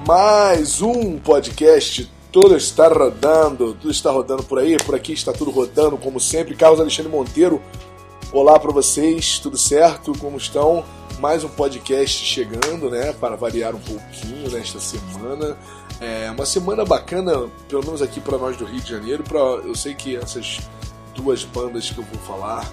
Mais um podcast, tudo está rodando por aí, por aqui está tudo rodando, como sempre. Carlos Alexandre Monteiro, olá para vocês, tudo certo? Como estão? Mais um podcast chegando, né, para variar um pouquinho nesta semana. É uma semana bacana, pelo menos aqui para nós do Rio de Janeiro. Eu sei que essas duas bandas que eu vou falar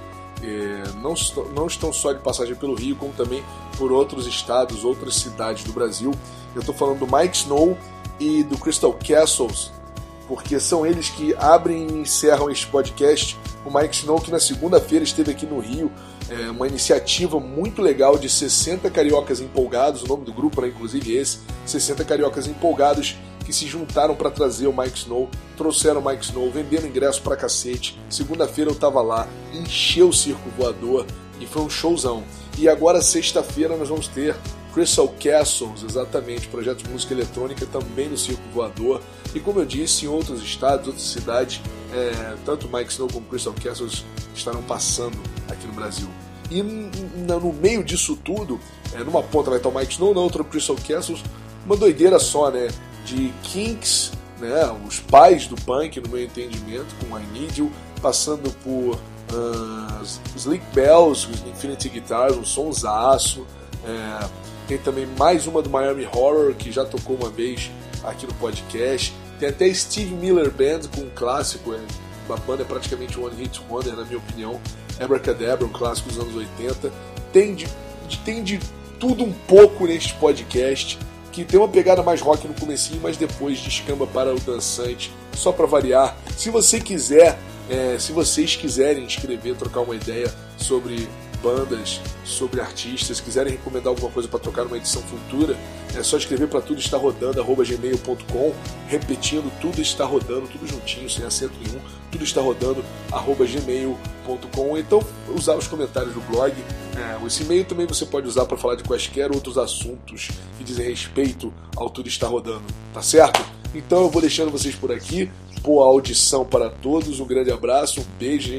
não estão só de passagem pelo Rio, como também por outros estados, outras cidades do Brasil. Eu estou falando do Mike Snow e do Crystal Castles, porque são eles que abrem e encerram este podcast. O Mike Snow, que na segunda-feira esteve aqui no Rio, uma iniciativa muito legal de 60 cariocas empolgados, o nome do grupo era inclusive esse, 60 cariocas empolgados que se juntaram para trazer o Mike Snow, trouxeram o Mike Snow, vendendo ingresso pra cacete. Segunda-feira eu tava lá, encheu o circo voador e foi um showzão. E agora sexta-feira nós vamos ter Crystal Castles, exatamente, projeto de música eletrônica também no circo voador. E como eu disse, em outros estados, outras cidades, tanto Mike Snow como Crystal Castles estarão passando aqui no Brasil. E no meio disso tudo, numa ponta vai estar o Mike Snow, na outra o Crystal Castles, uma doideira só, né? De Kinks, né? Os pais do punk, no meu entendimento, com I Need You, passando por Sleek Bells, os Infinity Guitars, um sonsaço. Tem também mais uma do Miami Horror, que já tocou uma vez aqui no podcast. Tem até Steve Miller Band com um clássico, uma banda praticamente One Hit Wonder, na minha opinião. Abracadabra, um clássico dos anos 80. Tem de tudo um pouco neste podcast, que tem uma pegada mais rock no comecinho, mas depois descamba para o dançante, só para variar. Se você quiser, se vocês quiserem escrever, trocar uma ideia sobre bandas, sobre artistas, quiserem recomendar alguma coisa para tocar numa edição futura, é só escrever para tudo está rodando @gmail.com, repetindo, tudo está rodando, tudo juntinho, sem acento nenhum, tudo está rodando @gmail.com. Então usar os comentários do blog. Esse e-mail também você pode usar para falar de quaisquer outros assuntos que dizem respeito ao Tudo Está Rodando, tá certo? Então eu vou deixando vocês por aqui. Boa audição para todos, um grande abraço, um beijo,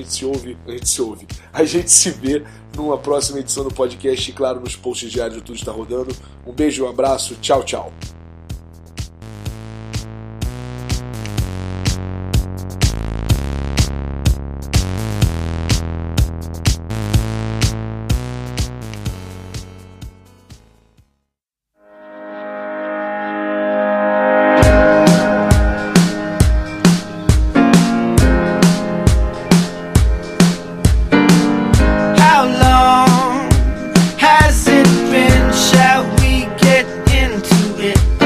a gente se vê numa próxima edição do podcast e claro, nos posts diários do Tudo Está Rodando. Um beijo, um abraço, tchau, tchau. Shall we get into it?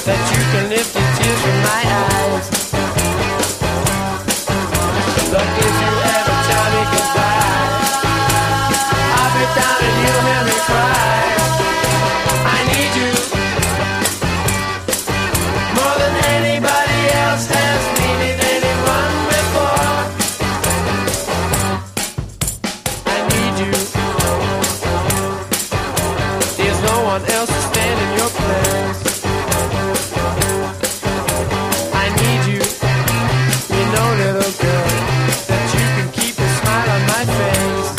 that you can lift the tears from my eyes. But if you ever tell me goodbye, I'll be down and you'll hear me cry. I need you more than anybody else has needed anyone before. I need you. There's no one else to stand in your place. I need you. You know, little girl, that you can keep a smile on my face.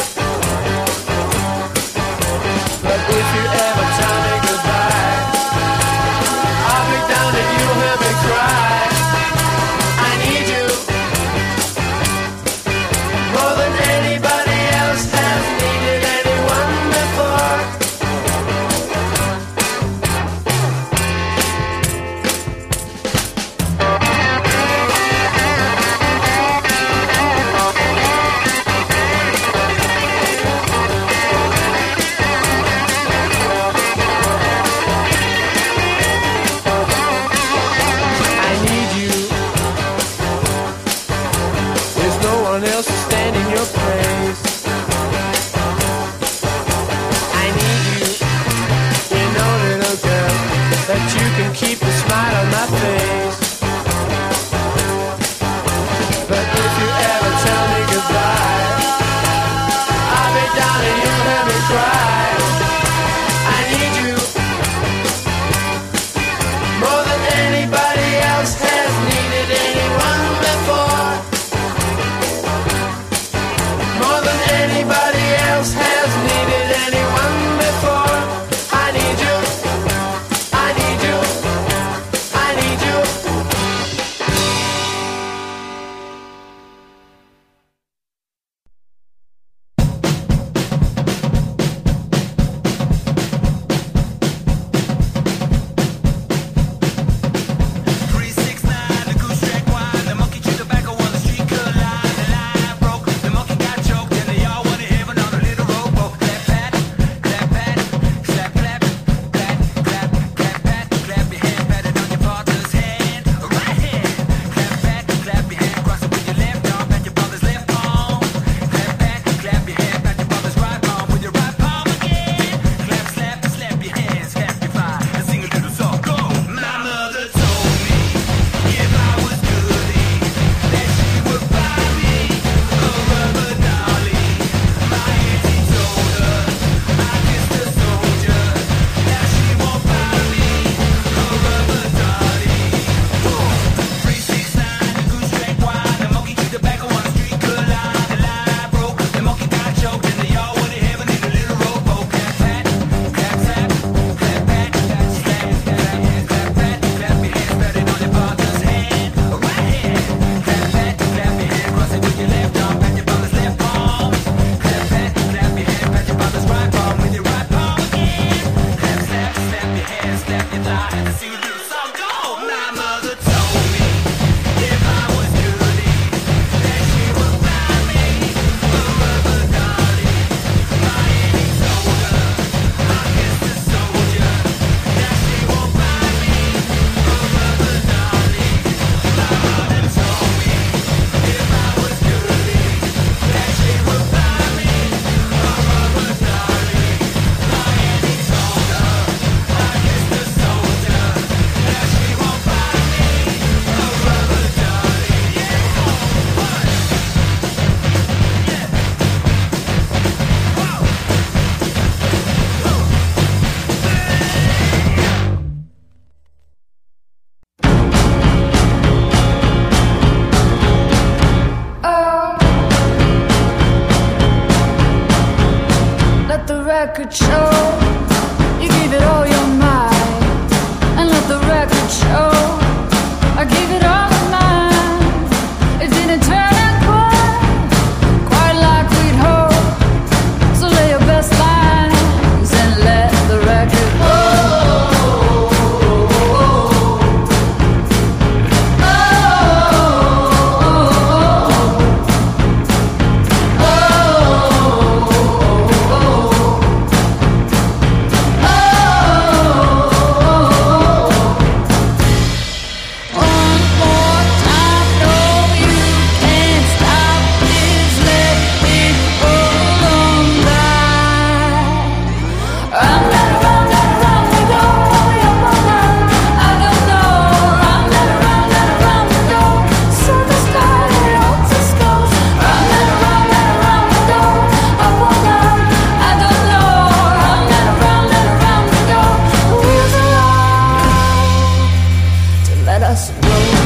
But if you ever tell me goodbye, I'll be down and you'll hear me cry. I need you more than anybody else has needed anyone before. I need you. There's no one else to stand in your place. I need you. You know, little girl, that you can keep a smile on my face. But if you ever tell me goodbye, I'll be down and you'll hear me cry. I need you more than anybody else has needed anyone before. More than anybody else has needed anyone before. I need you. I need you. Just roll